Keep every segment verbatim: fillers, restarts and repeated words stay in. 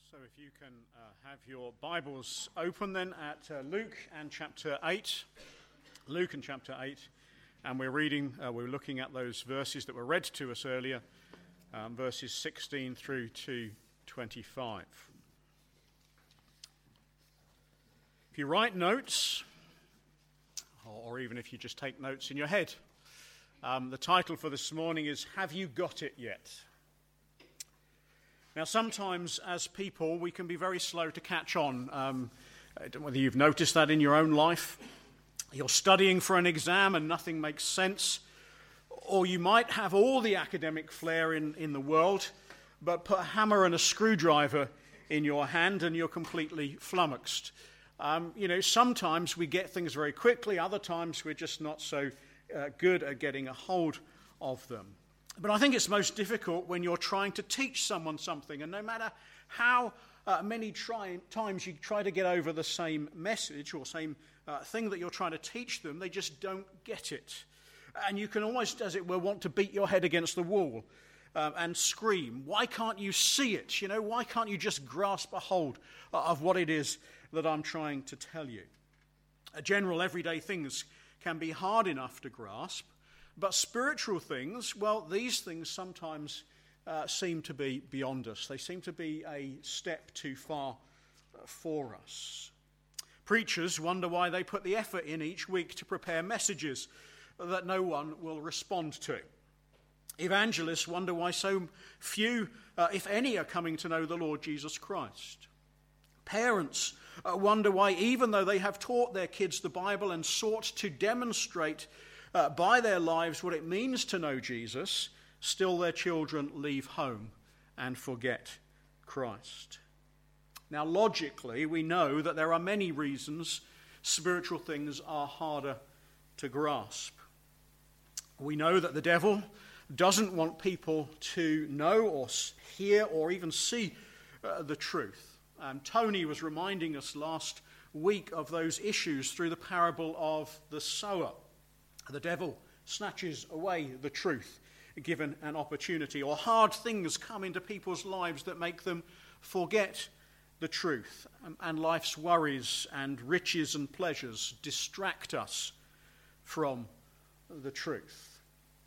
So if you can uh, have your Bibles open then at uh, Luke and chapter eight. Luke and chapter eight. And we're reading, uh, we're looking at those verses that were read to us earlier, um, verses sixteen through to twenty-five. If you write notes, or, or even if you just take notes in your head, um, the title for this morning is, Have You Got It Yet? Now, sometimes as people, we can be very slow to catch on. Um, I don't know whether you've noticed that in your own life. You're studying for an exam and nothing makes sense. Or you might have all the academic flair in, in the world, but put a hammer and a screwdriver in your hand and you're completely flummoxed. Um, you know, sometimes we get things very quickly. Other times we're just not so uh, good at getting a hold of them. But I think it's most difficult when you're trying to teach someone something, and no matter how uh, many try, times you try to get over the same message or same uh, thing that you're trying to teach them, they just don't get it. And you can almost, as it were, want to beat your head against the wall uh, and scream, why can't you see it? You know, why can't you just grasp a hold of what it is that I'm trying to tell you? Uh, general everyday things can be hard enough to grasp. But spiritual things, well, these things sometimes uh, seem to be beyond us. They seem to be a step too far uh, for us. Preachers wonder why they put the effort in each week to prepare messages that no one will respond to. Evangelists wonder why so few, uh, if any, are coming to know the Lord Jesus Christ. Parents uh, wonder why, even though they have taught their kids the Bible and sought to demonstrate Uh, by their lives what it means to know Jesus, still their children leave home and forget Christ. Now, logically, we know that there are many reasons spiritual things are harder to grasp. We know that the devil doesn't want people to know or hear or even see uh, the truth. Um, Tony was reminding us last week of those issues through the parable of the sower. The devil snatches away the truth given an opportunity, or hard things come into people's lives that make them forget the truth, and life's worries and riches and pleasures distract us from the truth.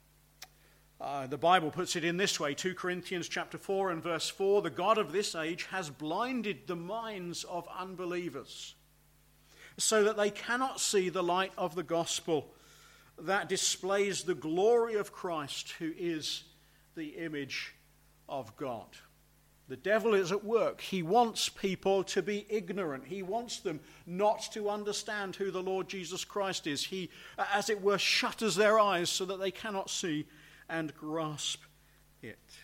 Uh, the Bible puts it in this way, Second Corinthians chapter four and verse four, the God of this age has blinded the minds of unbelievers so that they cannot see the light of the gospel that displays the glory of Christ, who is the image of God. The devil is at work. He wants people to be ignorant. He wants them not to understand who the Lord Jesus Christ is. He, as it were, shutters their eyes so that they cannot see and grasp it.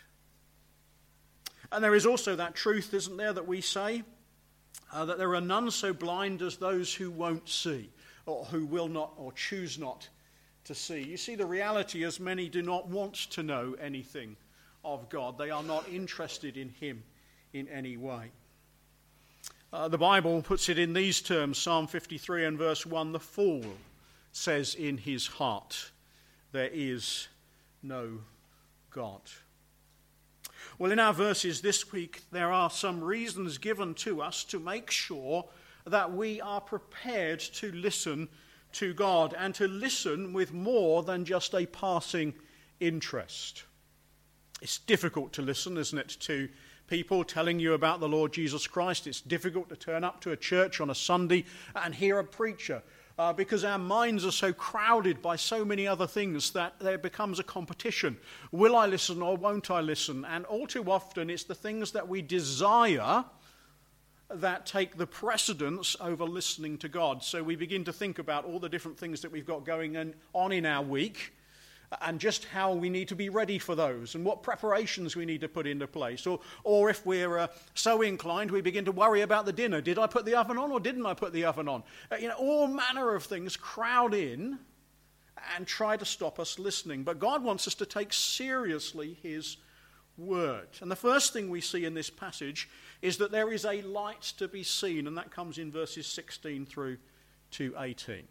And there is also that truth, isn't there, that we say, uh, that there are none so blind as those who won't see, or who will not or choose not to see. You see, the reality is many do not want to know anything of God. They are not interested in him in any way. Uh, the Bible puts it in these terms, Psalm fifty-three and verse one, the fool says in his heart, there is no God. Well, in our verses this week, there are some reasons given to us to make sure that we are prepared to listen to God, and to listen with more than just a passing interest. It's difficult to listen, isn't it, to people telling you about the Lord Jesus Christ. It's difficult to turn up to a church on a Sunday and hear a preacher uh, because our minds are so crowded by so many other things that there becomes a competition. Will I listen or won't I listen? And all too often it's the things that we desire that take the precedence over listening to God. So we begin to think about all the different things that we've got going on in our week and just how we need to be ready for those and what preparations we need to put into place. Or, or if we're uh, so inclined, we begin to worry about the dinner. Did I put the oven on or didn't I put the oven on? Uh, you know, all manner of things crowd in and try to stop us listening. But God wants us to take seriously his word. And the first thing we see in this passage is that there is a light to be seen, and that comes in verses sixteen through to eighteen.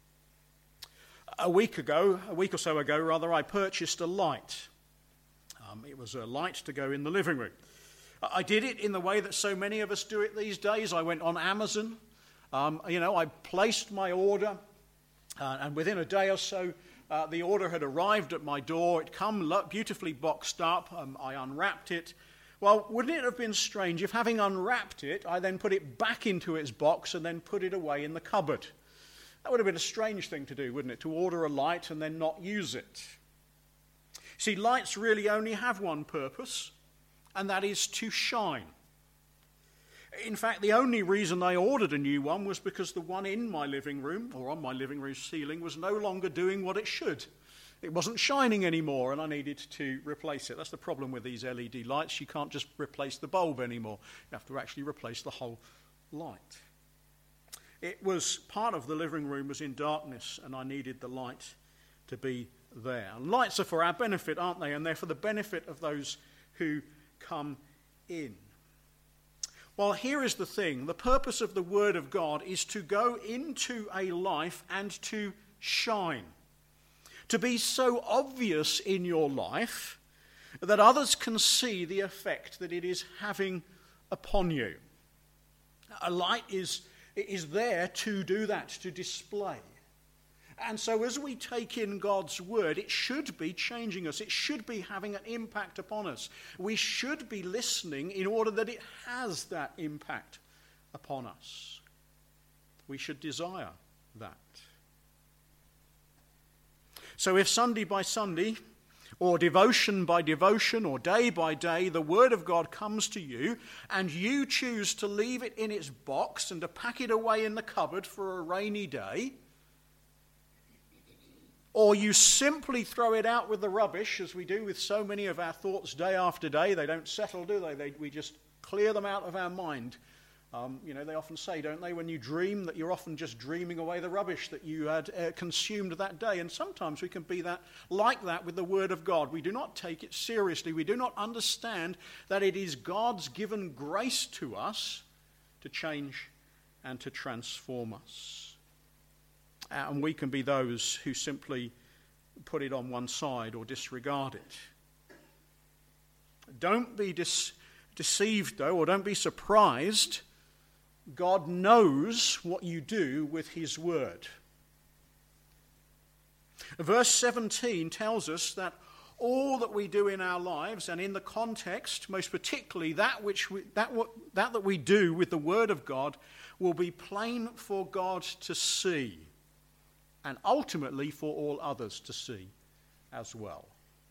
A week ago, a week or so ago rather, I purchased a light. Um, it was a light to go in the living room. I did it in the way that so many of us do it these days. I went on Amazon. Um, you know, I placed my order, uh, and within a day or so, uh, the order had arrived at my door. It come beautifully boxed up. Um, I unwrapped it. Well, wouldn't it have been strange if, having unwrapped it, I then put it back into its box and then put it away in the cupboard? That would have been a strange thing to do, wouldn't it? To order a light and then not use it. See, lights really only have one purpose, and that is to shine. In fact, the only reason I ordered a new one was because the one in my living room, or on my living room ceiling, was no longer doing what it should. It wasn't shining anymore, and I needed to replace it. That's the problem with these L E D lights. You can't just replace the bulb anymore. You have to actually replace the whole light. It was part of the living room was in darkness, and I needed the light to be there. And lights are for our benefit, aren't they? And they're for the benefit of those who come in. Well, here is the thing. The purpose of the Word of God is to go into a life and to shine. To be so obvious in your life that others can see the effect that it is having upon you. A light is, is there to do that, to display. And so as we take in God's word, it should be changing us. It should be having an impact upon us. We should be listening in order that it has that impact upon us. We should desire that. So if Sunday by Sunday, or devotion by devotion, or day by day, the Word of God comes to you, and you choose to leave it in its box and to pack it away in the cupboard for a rainy day, or you simply throw it out with the rubbish, as we do with so many of our thoughts day after day, they don't settle, do they? they we just clear them out of our mind. Um, you know, they often say, don't they, when you dream, that you're often just dreaming away the rubbish that you had uh, consumed that day. And sometimes we can be that like that with the Word of God. We do not take it seriously. We do not understand that it is God's given grace to us to change and to transform us. And we can be those who simply put it on one side or disregard it. Don't be dis- deceived, though, or don't be surprised. God knows what you do with his word. Verse seventeen tells us that all that we do in our lives, and in the context, most particularly that which we, that what that that we do with the word of God, will be plain for God to see, and ultimately for all others to see as well.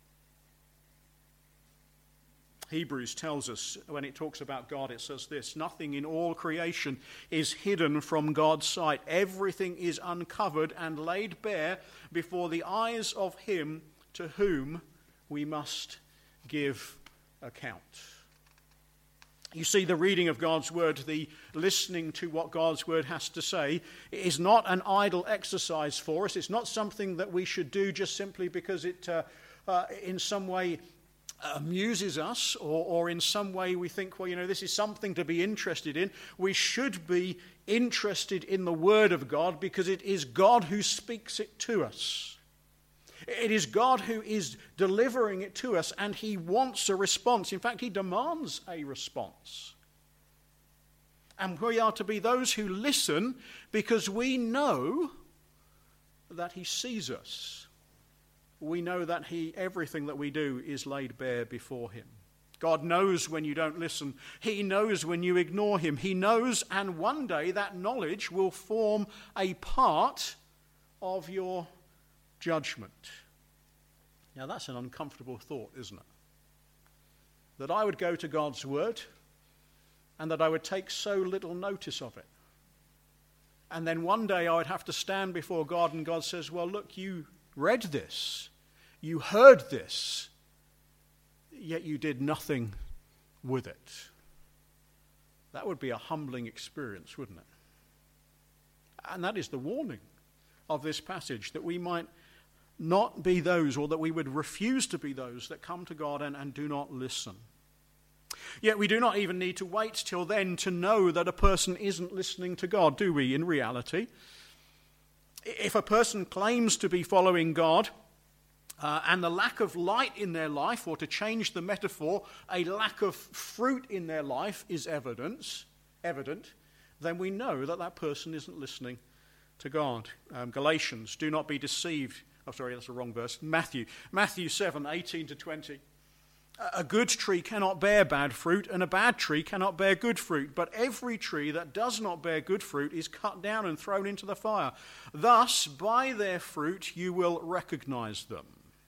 Hebrews tells us, when it talks about God, it says this: nothing in all creation is hidden from God's sight. Everything is uncovered and laid bare before the eyes of him to whom we must give account. You see, the reading of God's word, the listening to what God's word has to say, is not an idle exercise for us. It's not something that we should do just simply because it uh, uh, in some way amuses us, or, or in some way we think, well, you know, this is something to be interested in. We should be interested in the Word of God because it is God who speaks it to us. It is God who is delivering it to us, and he wants a response. In fact, he demands a response. And we are to be those who listen because we know that he sees us. We know that he, everything that we do is laid bare before him. God knows when you don't listen. He knows when you ignore him. He knows, and one day that knowledge will form a part of your judgment. Now that's an uncomfortable thought, isn't it? That I would go to God's word and that I would take so little notice of it. And then one day I would have to stand before God, and God says, well, look, you read this, you heard this, yet you did nothing with it. That would be a humbling experience, wouldn't it? And that is the warning of this passage, that we might not be those, or that we would refuse to be those that come to God and, and do not listen. Yet we do not even need to wait till then to know that a person isn't listening to God, do we, in reality? If a person claims to be following God, uh, and the lack of light in their life, or to change the metaphor, a lack of fruit in their life is evidence, evident, then we know that that person isn't listening to God. Um, Galatians, do not be deceived. Oh, sorry, that's the wrong verse. Matthew, Matthew seven, eighteen to twenty. A good tree cannot bear bad fruit, and a bad tree cannot bear good fruit. But every tree that does not bear good fruit is cut down and thrown into the fire. Thus, by their fruit, you will recognize them.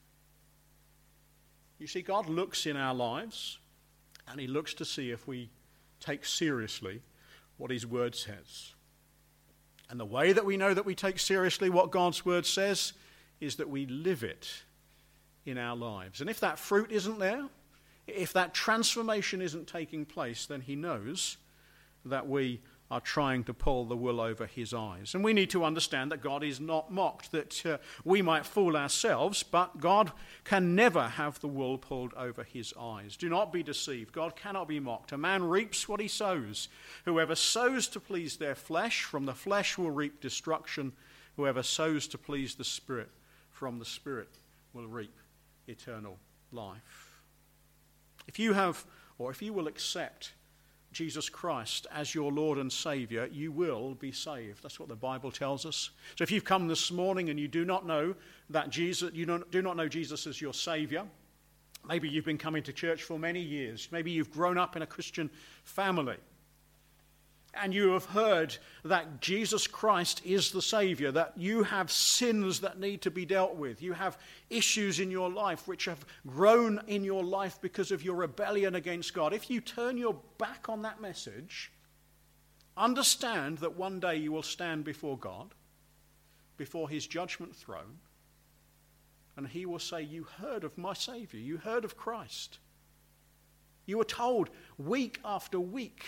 You see, God looks in our lives, and he looks to see if we take seriously what his word says. And the way that we know that we take seriously what God's word says is that we live it in our lives. And if that fruit isn't there, if that transformation isn't taking place, then he knows that we are trying to pull the wool over his eyes. And we need to understand that God is not mocked, that uh, we might fool ourselves, but God can never have the wool pulled over his eyes. Do not be deceived. God cannot be mocked. A man reaps what he sows. Whoever sows to please their flesh, from the flesh will reap destruction. Whoever sows to please the Spirit, from the Spirit will reap eternal life. If you have, or if you will accept Jesus Christ as your Lord and Saviour, you will be saved. That's what the Bible tells us. So if you've come this morning and you do not know that Jesus, you don't, do not know Jesus as your Saviour, maybe you've been coming to church for many years, maybe you've grown up in a Christian family, and you have heard that Jesus Christ is the Saviour, that you have sins that need to be dealt with. You have issues in your life which have grown in your life because of your rebellion against God. If you turn your back on that message, understand that one day you will stand before God, before his judgment throne, and he will say, you heard of my Saviour, you heard of Christ. You were told week after week,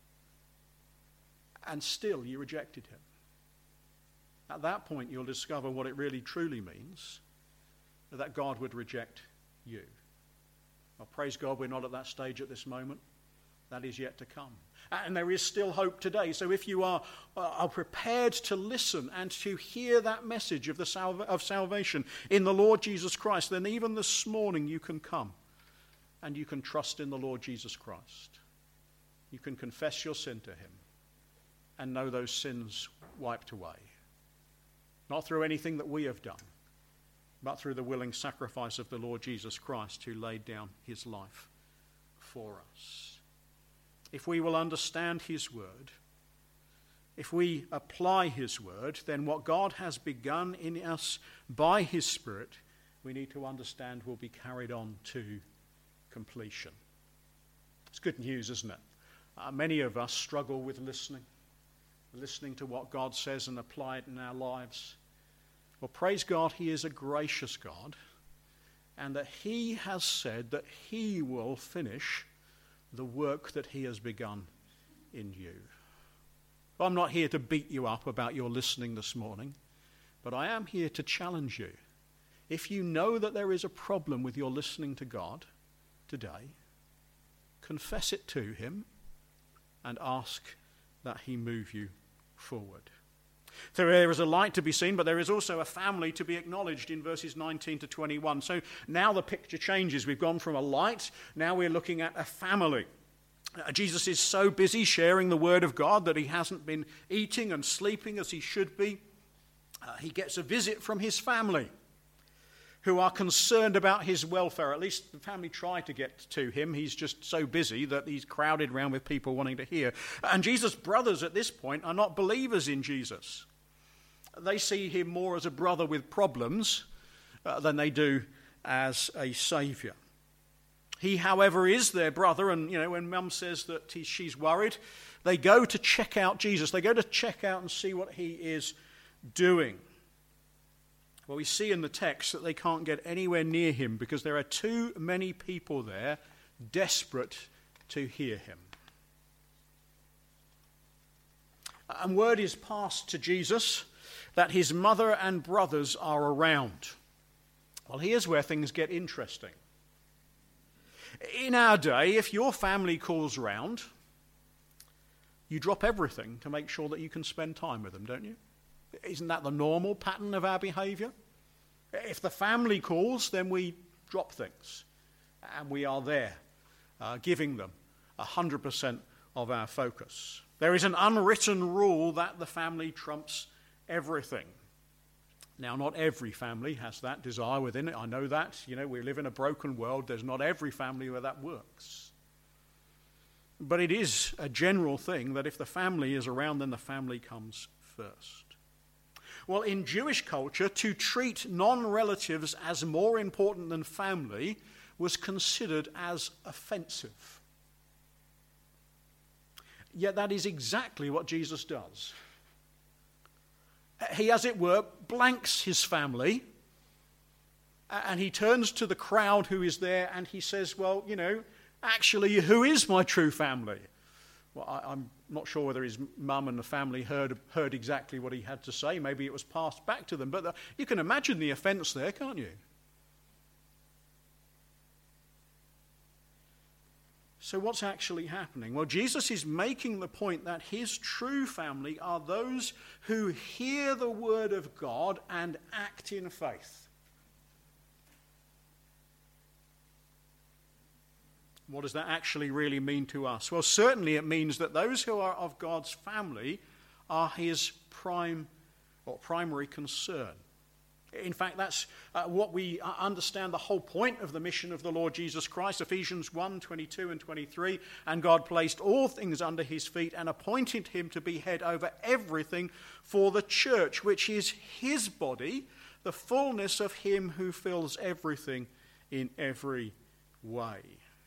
and still you rejected him. At that point, you'll discover what it really truly means that God would reject you. Well, praise God, we're not at that stage at this moment. That is yet to come. And there is still hope today. So if you are, are prepared to listen and to hear that message of, the salva- of salvation in the Lord Jesus Christ, then even this morning you can come and you can trust in the Lord Jesus Christ. You can confess your sin to him and know those sins wiped away. Not through anything that we have done, but through the willing sacrifice of the Lord Jesus Christ, who laid down his life for us. If we will understand his word, if we apply his word, then what God has begun in us by his Spirit, we need to understand will be carried on to completion. It's good news, isn't it? Uh, many of us struggle with listening. listening to what God says and apply it in our lives. Well, praise God, he is a gracious God, and that he has said that he will finish the work that he has begun in you. Well, I'm not here to beat you up about your listening this morning, but I am here to challenge you. If you know that there is a problem with your listening to God today, confess it to him and ask that he move you forward. So there is a light to be seen, but there is also a family to be acknowledged in verses nineteen to twenty-one. So now the picture changes. We've gone from a light, now we're looking at a family. Uh, Jesus is so busy sharing the word of God that he hasn't been eating and sleeping as he should be. Uh, he gets a visit from his family, who are concerned about his welfare. At least the family try to get to him. He's just so busy that he's crowded around with people wanting to hear. And Jesus' brothers at this point are not believers in Jesus. They see him more as a brother with problems uh, than they do as a saviour. He, however, is their brother, and you know, when Mum says that he, she's worried, they go to check out Jesus. They go to check out and see what he is doing. Well, we see in the text that they can't get anywhere near him because there are too many people there desperate to hear him. And word is passed to Jesus that his mother and brothers are around. Well, here's where things get interesting. In our day, if your family calls round, you drop everything to make sure that you can spend time with them, don't you? Isn't that the normal pattern of our behaviour? If the family calls, then we drop things and we are there, uh, giving them one hundred percent of our focus. There is an unwritten rule that the family trumps everything. Now, not every family has that desire within it. I know that. You know, we live in a broken world. There's not every family where that works. But it is a general thing that if the family is around, then the family comes first. Well, in Jewish culture, to treat non-relatives as more important than family was considered as offensive. Yet that is exactly what Jesus does. He, as it were, blanks his family, and he turns to the crowd who is there and he says, well, you know, actually, who is my true family? Well, I, I'm not sure whether his mum and the family heard, heard exactly what he had to say. Maybe it was passed back to them. But the, you can imagine the offence there, can't you? So what's actually happening? Well, Jesus is making the point that his true family are those who hear the word of God and act in faith. What does that actually really mean to us? Well, certainly it means that those who are of God's family are his prime or primary concern. In fact, that's uh, what we understand the whole point of the mission of the Lord Jesus Christ. Ephesians one, twenty-two and twenty-three. And God placed all things under his feet and appointed him to be head over everything for the church, which is his body, the fullness of him who fills everything in every way.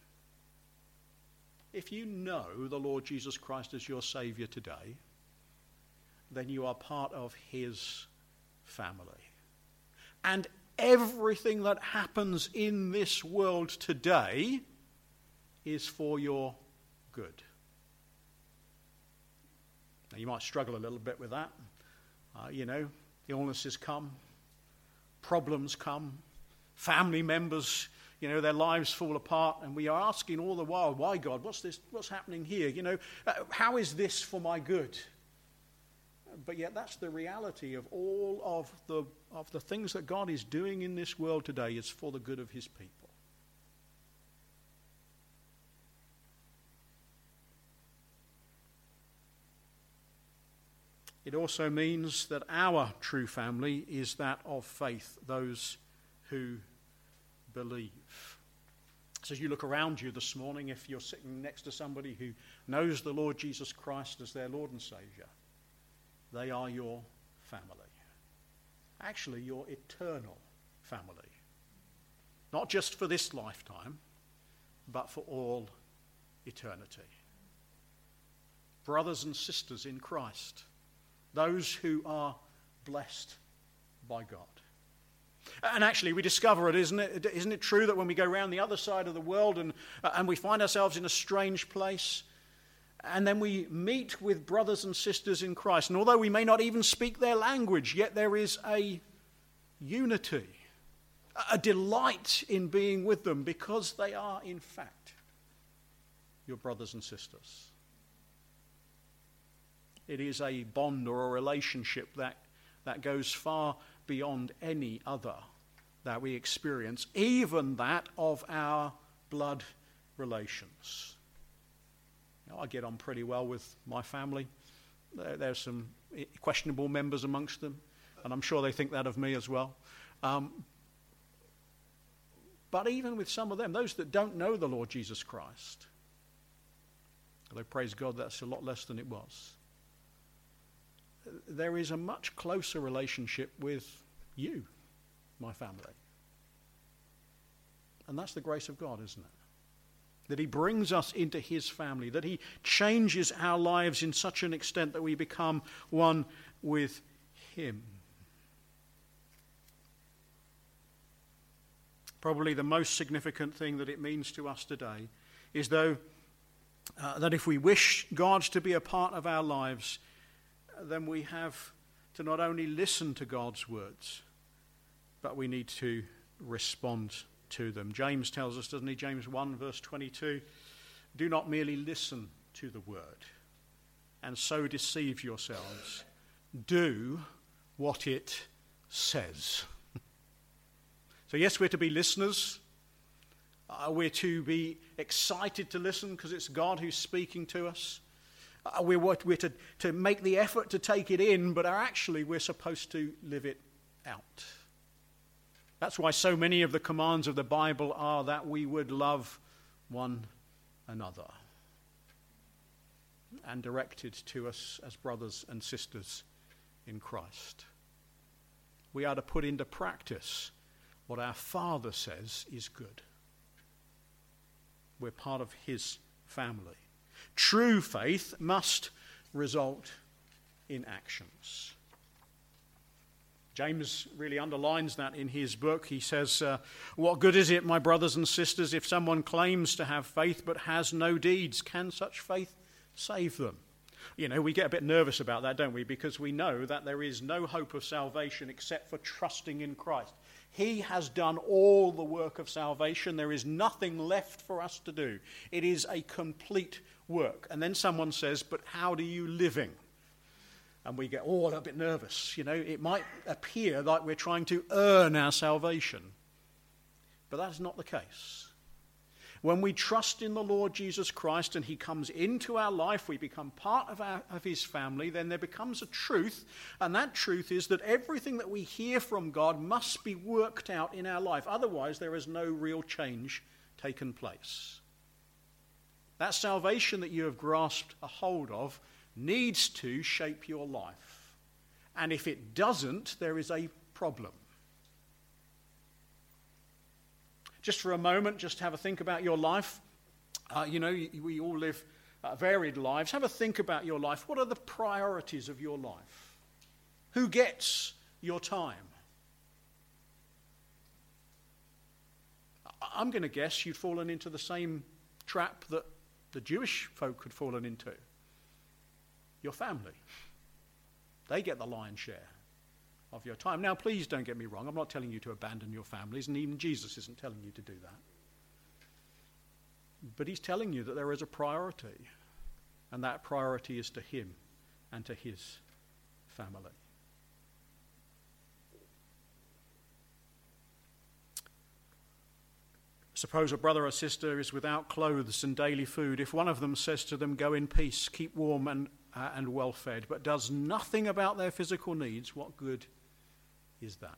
If you know the Lord Jesus Christ as your Saviour today, then you are part of his family. And everything that happens in this world today is for your good. Now, you might struggle a little bit with that. Uh, you know, illnesses come, problems come, family members, you know, their lives fall apart, and we are asking all the while, why, God? What's this? What's happening here? You know, uh, how is this for my good? But yet that's the reality of all of the of the things that God is doing in this world today is for the good of his people. It also means that our true family is that of faith, those who believe. So as you look around you this morning, if you're sitting next to somebody who knows the Lord Jesus Christ as their Lord and Saviour, they are your family. Actually, your eternal family. Not just for this lifetime, but for all eternity. Brothers and sisters in Christ. Those who are blessed by God. And actually, we discover it, isn't it? Isn't it true that when we go around the other side of the world and, and we find ourselves in a strange place, and then we meet with brothers and sisters in Christ. And although we may not even speak their language, yet there is a unity, a delight in being with them because they are, in fact, your brothers and sisters. It is a bond or a relationship that, that goes far beyond any other that we experience, even that of our blood relations. I get on pretty well with my family. There's some questionable members amongst them, and I'm sure they think that of me as well. Um, but even with some of them, those that don't know the Lord Jesus Christ, although praise God that's a lot less than it was, there is a much closer relationship with you, my family. And that's the grace of God, isn't it? That he brings us into his family, that he changes our lives in such an extent that we become one with him. Probably the most significant thing that it means to us today is though uh, that if we wish God to be a part of our lives, then we have to not only listen to God's words, but we need to respond to them. James tells us, doesn't he? James one verse twenty-two, do not merely listen to the word and so deceive yourselves. Do what it says. So yes, we're to be listeners. Uh, we're to be excited to listen because it's God who's speaking to us. Uh, we're we're to, to make the effort to take it in, but are actually we're supposed to live it out. That's why so many of the commands of the Bible are that we would love one another, and directed to us as brothers and sisters in Christ. We are to put into practice what our Father says is good. We're part of his family. True faith must result in actions. James really underlines that in his book. He says, uh, what good is it, my brothers and sisters, if someone claims to have faith but has no deeds? Can such faith save them? You know, we get a bit nervous about that, don't we? Because we know that there is no hope of salvation except for trusting in Christ. He has done all the work of salvation. There is nothing left for us to do. It is a complete work. And then someone says, but how do you living? And we get all a bit nervous. You know, it might appear like we're trying to earn our salvation. But that's not the case. When we trust in the Lord Jesus Christ and he comes into our life, we become part of, our, of his family, then there becomes a truth, and that truth is that everything that we hear from God must be worked out in our life. Otherwise, there is no real change taken place. That salvation that you have grasped a hold of needs to shape your life. And if it doesn't, there is a problem. Just for a moment, just have a think about your life. Uh, you know, we all live uh, varied lives. Have a think about your life. What are the priorities of your life? Who gets your time? I'm going to guess you've fallen into the same trap that the Jewish folk had fallen into. Your family. They get the lion's share of your time. Now, please don't get me wrong. I'm not telling you to abandon your families, and even Jesus isn't telling you to do that. But he's telling you that there is a priority, and that priority is to him and to his family. Suppose a brother or sister is without clothes and daily food. If one of them says to them, go in peace, keep warm and, uh, and well fed, but does nothing about their physical needs, what good is that?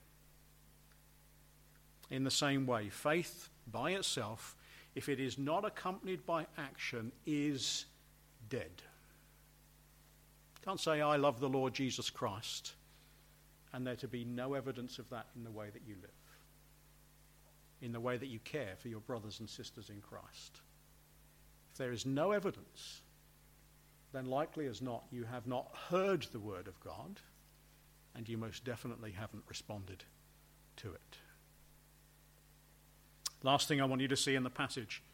In the same way, faith by itself, if it is not accompanied by action, is dead. Can't say, I love the Lord Jesus Christ, and there to be no evidence of that in the way that you live, in the way that you care for your brothers and sisters in Christ. If there is no evidence, then likely as not, you have not heard the word of God, and you most definitely haven't responded to it. Last thing I want you to see in the passage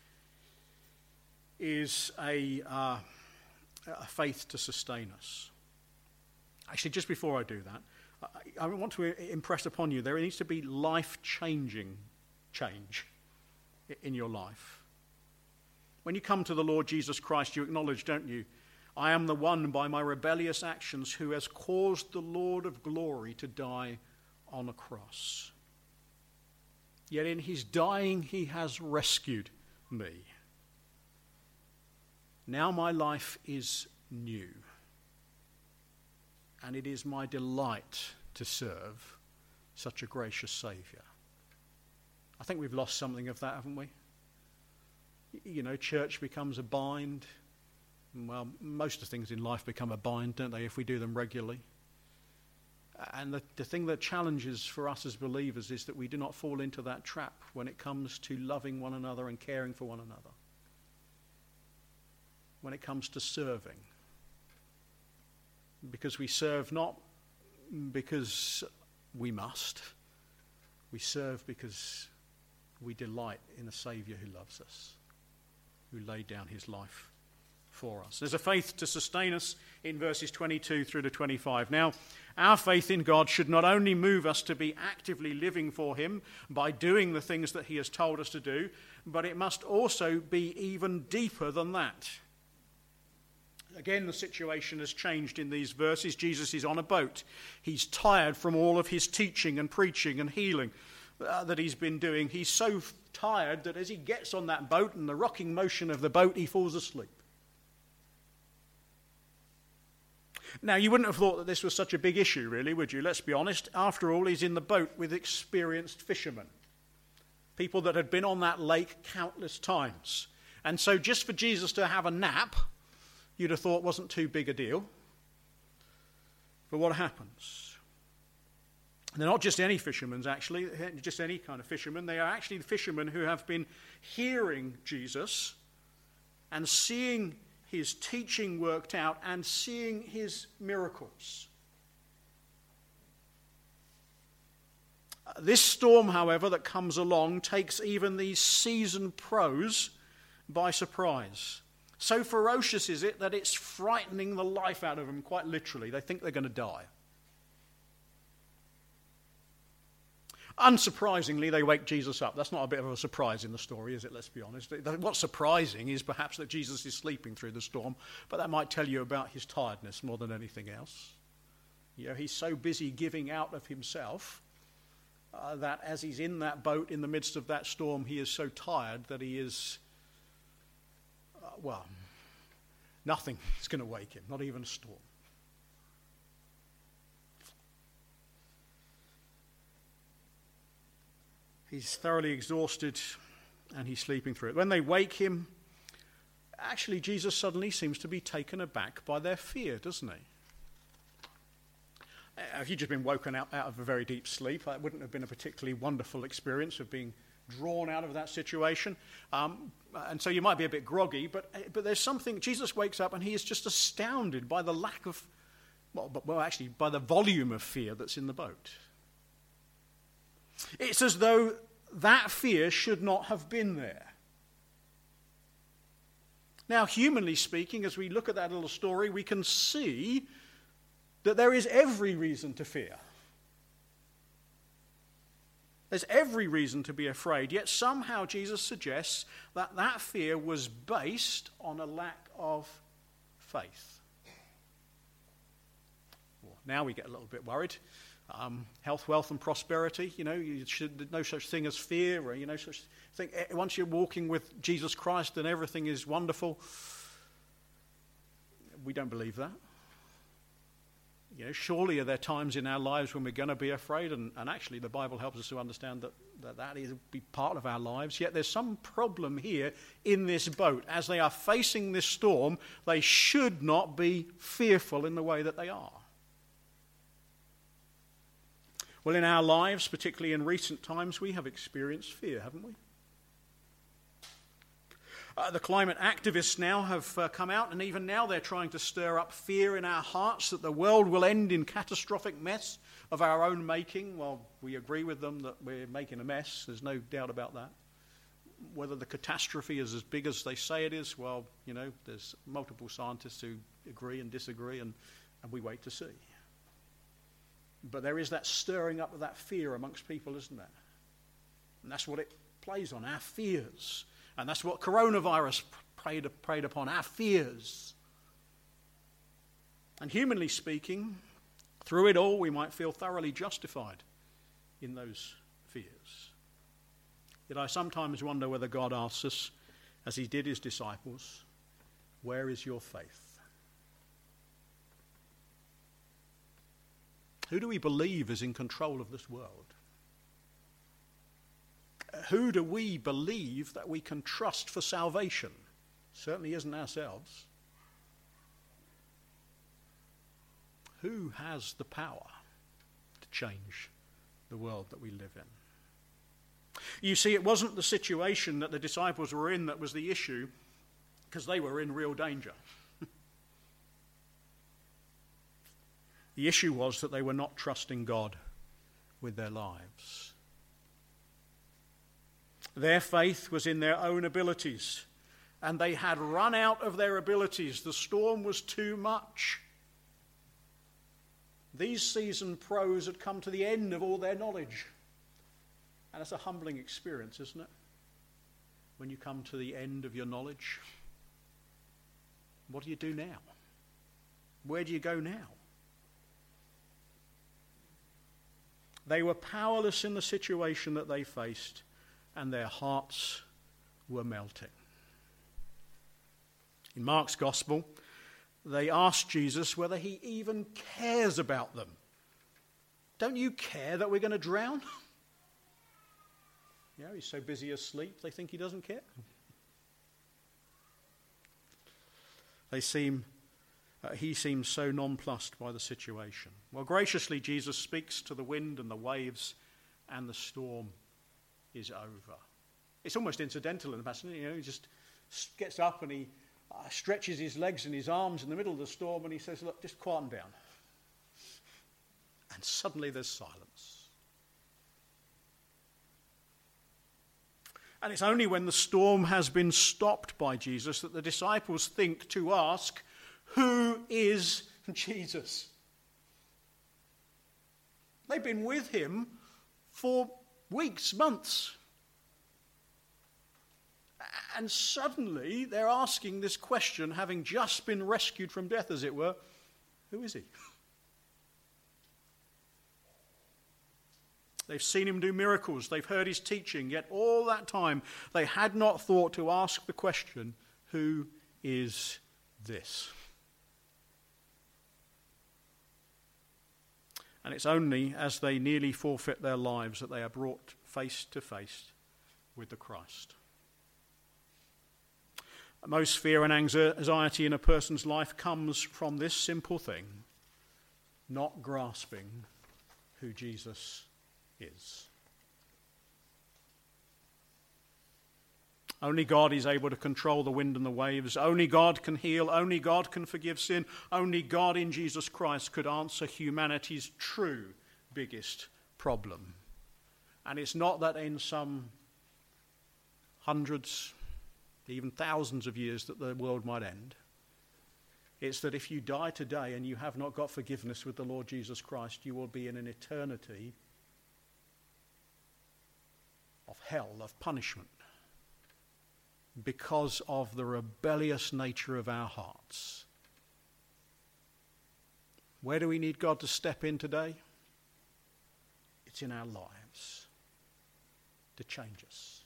is a, uh, a faith to sustain us. Actually, just before I do that, I, I want to impress upon you there needs to be life-changing change in your life. When you come to the Lord Jesus Christ, you acknowledge, don't you, I am the one by my rebellious actions who has caused the Lord of glory to die on a cross. Yet in his dying, he has rescued me. Now my life is new, and it is my delight to serve such a gracious Saviour. I think we've lost something of that, haven't we? You know, church becomes a bind. Well, most of things in life become a bind, don't they, if we do them regularly? And the, the thing that challenges for us as believers is that we do not fall into that trap when it comes to loving one another and caring for one another. When it comes to serving. Because we serve not because we must. We serve because we delight in a Saviour who loves us, who laid down his life for us. There's a faith to sustain us in verses twenty-two through to twenty-five. Now, our faith in God should not only move us to be actively living for him by doing the things that he has told us to do, but it must also be even deeper than that. Again, the situation has changed in these verses. Jesus is on a boat. He's tired from all of his teaching and preaching and healing. uh, that he's been doing, he's so tired that as he gets on that boat and the rocking motion of the boat, he falls asleep. Now, you wouldn't have thought that this was such a big issue, really, would you? Let's be honest. After all, he's in the boat with experienced fishermen, people that had been on that lake countless times. And so just for Jesus to have a nap, you'd have thought wasn't too big a deal. But what happens? They're not just any fishermen, actually, just any kind of fishermen. They are actually the fishermen who have been hearing Jesus and seeing his teaching worked out and seeing his miracles. This storm, however, that comes along takes even these seasoned pros by surprise. So ferocious is it that it's frightening the life out of them, quite literally. They think they're going to die. Unsurprisingly, they wake Jesus up. That's not a bit of a surprise in the story, is it? Let's be honest. What's surprising is perhaps that Jesus is sleeping through the storm, but that might tell you about his tiredness more than anything else. You know, he's so busy giving out of himself uh, that as he's in that boat in the midst of that storm, he is so tired that he is, uh, well, nothing is going to wake him, not even a storm. He's thoroughly exhausted and he's sleeping through it. When they wake him, actually Jesus suddenly seems to be taken aback by their fear, doesn't he? If you'd just been woken out, out of a very deep sleep, that wouldn't have been a particularly wonderful experience of being drawn out of that situation. Um, and so you might be a bit groggy, but, but there's something, Jesus wakes up and he is just astounded by the lack of, well, well actually by the volume of fear that's in the boat. It's as though that fear should not have been there. Now, humanly speaking, as we look at that little story, we can see that there is every reason to fear. There's every reason to be afraid, yet somehow Jesus suggests that that fear was based on a lack of faith. Well, now we get a little bit worried. Um, health, wealth, and prosperity. You know, you should no such thing as fear, or you know, such thing. Once you're walking with Jesus Christ, then everything is wonderful. We don't believe that. You know, surely are there times in our lives when we're going to be afraid, and, and actually the Bible helps us to understand that, that that is be part of our lives. Yet there's some problem here in this boat. As they are facing this storm, they should not be fearful in the way that they are. Well, in our lives, particularly in recent times, we have experienced fear, haven't we? Uh, the climate activists now have uh, come out, and even now they're trying to stir up fear in our hearts that the world will end in catastrophic mess of our own making. Well, we agree with them that we're making a mess. There's no doubt about that. Whether the catastrophe is as big as they say it is, well, you know, there's multiple scientists who agree and disagree, and, and we wait to see. But there is that stirring up of that fear amongst people, isn't there? And that's what it plays on, our fears. And that's what coronavirus preyed, preyed upon, our fears. And humanly speaking, through it all, we might feel thoroughly justified in those fears. Yet I sometimes wonder whether God asks us, as he did his disciples, where is your faith? Who do we believe is in control of this world? Who do we believe that we can trust for salvation? Certainly isn't ourselves. Who has the power to change the world that we live in? You see, it wasn't the situation that the disciples were in that was the issue, because they were in real danger. The issue was that they were not trusting God with their lives. Their faith was in their own abilities, and they had run out of their abilities. The storm was too much. These seasoned pros had come to the end of all their knowledge. And it's a humbling experience, isn't it? When you come to the end of your knowledge. What do you do now? Where do you go now? They were powerless in the situation that they faced, and their hearts were melting. In Mark's Gospel, they asked Jesus whether he even cares about them. Don't you care that we're going to drown? You know, he's so busy asleep, they think he doesn't care. They seem, uh, he seems so nonplussed by the situation. Well, graciously, Jesus speaks to the wind and the waves, and the storm is over. It's almost incidental in the passage. You know, he just gets up and he uh, stretches his legs and his arms in the middle of the storm, and he says, look, just quieten down. And suddenly there's silence. And it's only when the storm has been stopped by Jesus that the disciples think to ask, who is Jesus? They've been with him for weeks, months. And suddenly they're asking this question, having just been rescued from death, as it were, who is he? They've seen him do miracles. They've heard his teaching. Yet all that time, they had not thought to ask the question, who is this? And it's only as they nearly forfeit their lives that they are brought face to face with the Christ. Most fear and anxiety in a person's life comes from this simple thing, not grasping who Jesus is. Only God is able to control the wind and the waves. Only God can heal. Only God can forgive sin. Only God in Jesus Christ could answer humanity's true biggest problem. And it's not that in some hundreds, even thousands of years that the world might end. It's that if you die today and you have not got forgiveness with the Lord Jesus Christ, you will be in an eternity of hell, of punishment, because of the rebellious nature of our hearts. Where do we need God to step in today? It's in our lives to change us.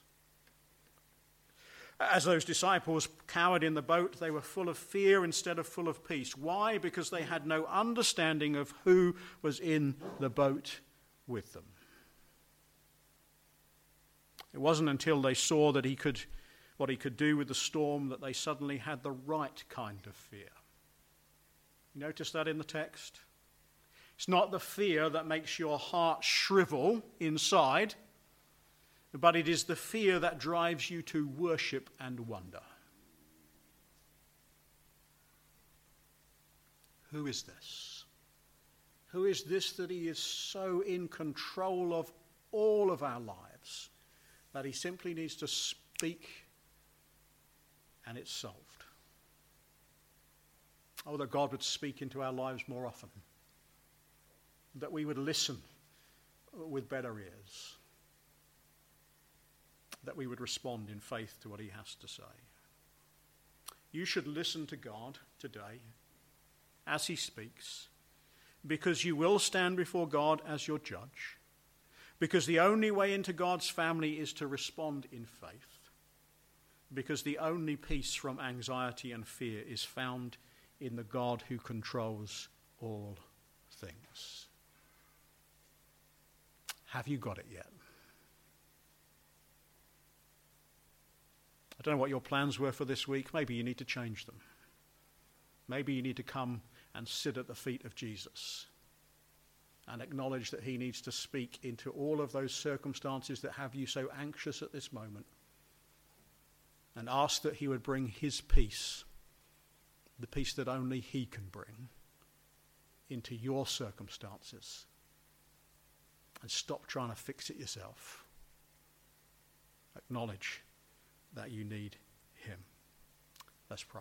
As those disciples cowered in the boat, they were full of fear instead of full of peace. Why? Because they had no understanding of who was in the boat with them. It wasn't until they saw that he could, what he could do with the storm, that they suddenly had the right kind of fear. You notice that in the text? It's not the fear that makes your heart shrivel inside, but it is the fear that drives you to worship and wonder. Who is this? Who is this that he is so in control of all of our lives that he simply needs to speak and it's solved? Oh, that God would speak into our lives more often, that we would listen with better ears, that we would respond in faith to what he has to say. You should listen to God today as he speaks, because you will stand before God as your judge, because the only way into God's family is to respond in faith, because the only peace from anxiety and fear is found in the God who controls all things. Have you got it yet? I don't know what your plans were for this week. Maybe you need to change them. Maybe you need to come and sit at the feet of Jesus and acknowledge that he needs to speak into all of those circumstances that have you so anxious at this moment, and ask that he would bring his peace, the peace that only he can bring, into your circumstances, and stop trying to fix it yourself. Acknowledge that you need him. Let's pray.